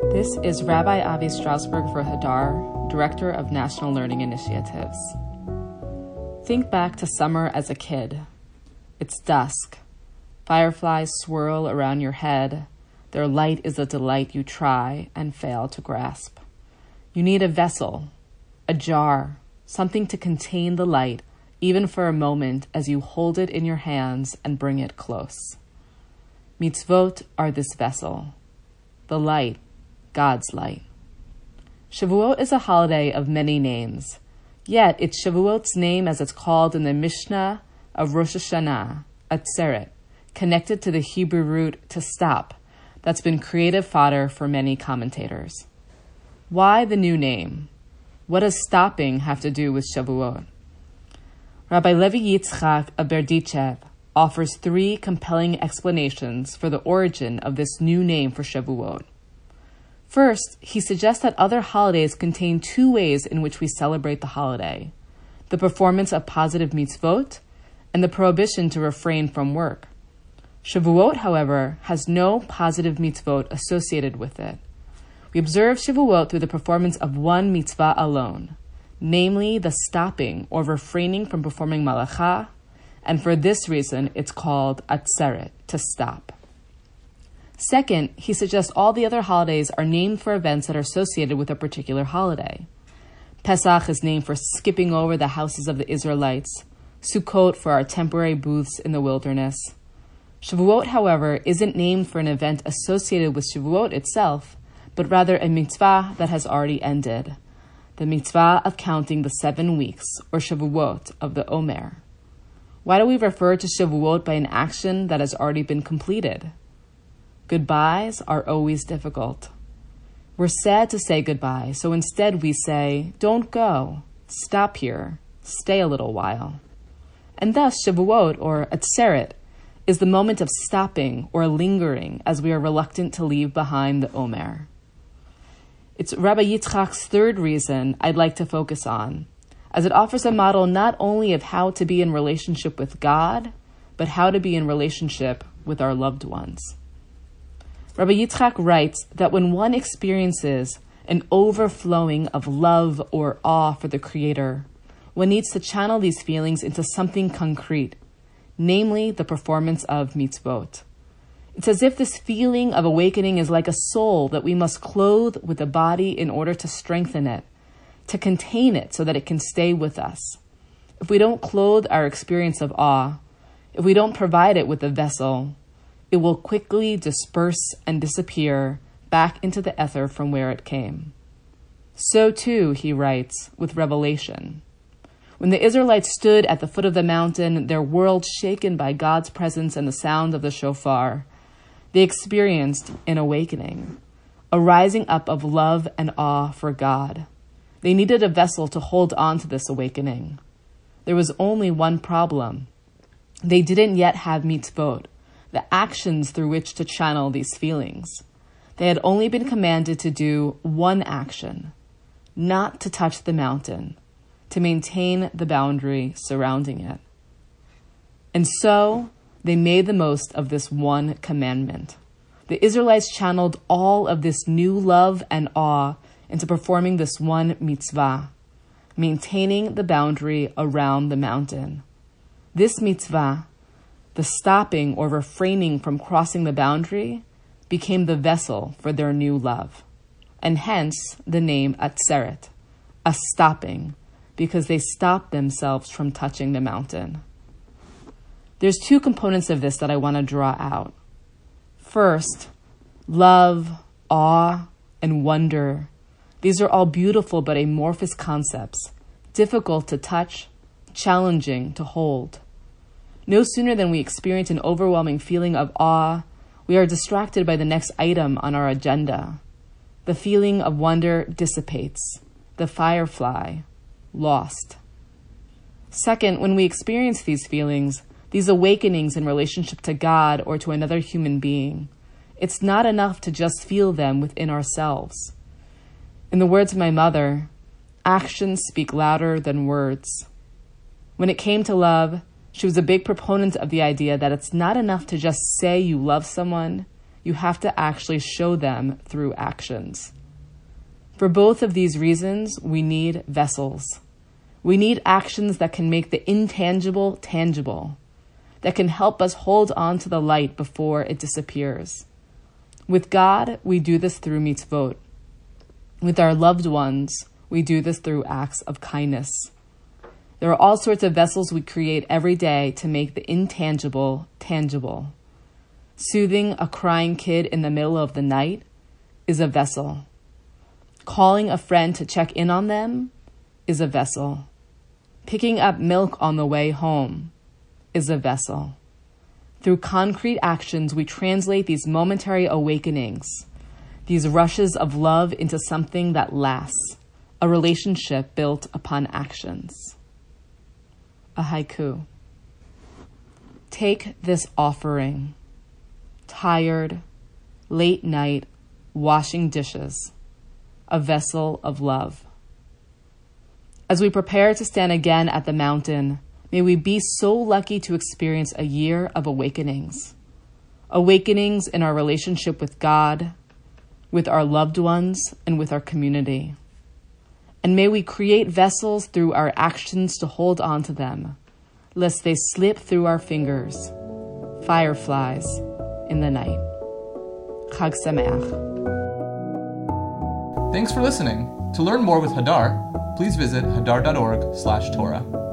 This is Rabbi Avi Strasberg for Hadar, Director of National Learning Initiatives. Think back to summer as a kid. It's dusk. Fireflies swirl around your head. Their light is a delight you try and fail to grasp. You need a vessel, a jar, something to contain the light, even for a moment as you hold it in your hands and bring it close. Mitzvot are this vessel. The light, God's light. Shavuot is a holiday of many names, yet it's Shavuot's name as it's called in the Mishnah of Rosh Hashanah, Atzeret, connected to the Hebrew root to stop, that's been creative fodder for many commentators. Why the new name? What does stopping have to do with Shavuot? Rabbi Levi Yitzchak of Berdichev offers three compelling explanations for the origin of this new name for Shavuot. First, he suggests that other holidays contain two ways in which we celebrate the holiday: the performance of positive mitzvot and the prohibition to refrain from work. Shavuot, however, has no positive mitzvot associated with it. We observe Shavuot through the performance of one mitzvah alone, namely the stopping or refraining from performing malacha, and for this reason it's called atzeret, to stop. Second, he suggests all the other holidays are named for events that are associated with a particular holiday. Pesach is named for skipping over the houses of the Israelites, Sukkot for our temporary booths in the wilderness. Shavuot, however, isn't named for an event associated with Shavuot itself, but rather a mitzvah that has already ended, the mitzvah of counting the 7 weeks, or Shavuot, of the Omer. Why do we refer to Shavuot by an action that has already been completed? Goodbyes are always difficult. We're sad to say goodbye, so instead we say, don't go, stop here, stay a little while. And thus Shavuot, or Atzeret, is the moment of stopping or lingering as we are reluctant to leave behind the Omer. It's Rabbi Yitzchak's third reason I'd like to focus on, as it offers a model not only of how to be in relationship with God, but how to be in relationship with our loved ones. Rabbi Yitzchak writes that when one experiences an overflowing of love or awe for the Creator, one needs to channel these feelings into something concrete, namely the performance of mitzvot. It's as if this feeling of awakening is like a soul that we must clothe with a body in order to strengthen it, to contain it so that it can stay with us. If we don't clothe our experience of awe, if we don't provide it with a vessel, it will quickly disperse and disappear back into the ether from where it came. So too, he writes, with revelation. When the Israelites stood at the foot of the mountain, their world shaken by God's presence and the sound of the shofar, they experienced an awakening, a rising up of love and awe for God. They needed a vessel to hold on to this awakening. There was only one problem. They didn't yet have mitzvot, the actions through which to channel these feelings. They had only been commanded to do one action, not to touch the mountain, to maintain the boundary surrounding it. And so they made the most of this one commandment. The Israelites channeled all of this new love and awe into performing this one mitzvah, maintaining the boundary around the mountain. This mitzvah, the stopping or refraining from crossing the boundary, became the vessel for their new love, and hence the name Atzeret, a stopping, because they stopped themselves from touching the mountain. There's two components of this that I want to draw out. First, love, awe, and wonder. These are all beautiful but amorphous concepts, difficult to touch, challenging to hold. No sooner than we experience an overwhelming feeling of awe, we are distracted by the next item on our agenda. The feeling of wonder dissipates. The firefly, lost. Second, when we experience these feelings, these awakenings in relationship to God or to another human being, it's not enough to just feel them within ourselves. In the words of my mother, actions speak louder than words. When it came to love, she was a big proponent of the idea that it's not enough to just say you love someone. you have to actually show them through actions. For both of these reasons, we need vessels. We need actions that can make the intangible tangible, that can help us hold on to the light before it disappears. With God, we do this through mitzvot. With our loved ones, we do this through acts of kindness. There are all sorts of vessels we create every day to make the intangible tangible. Soothing a crying kid in the middle of the night is a vessel. Calling a friend to check in on them is a vessel. Picking up milk on the way home is a vessel. Through concrete actions, we translate these momentary awakenings, these rushes of love, into something that lasts, a relationship built upon actions. A haiku. Take this offering, tired, late night, washing dishes, a vessel of love. As we prepare to stand again at the mountain, may we be so lucky to experience a year of awakenings. Awakenings in our relationship with God, with our loved ones, and with our community. And may we create vessels through our actions to hold on to them, lest they slip through our fingers, fireflies in the night. Chag Sameach. Thanks for listening. To learn more with Hadar, please visit hadar.org/Torah.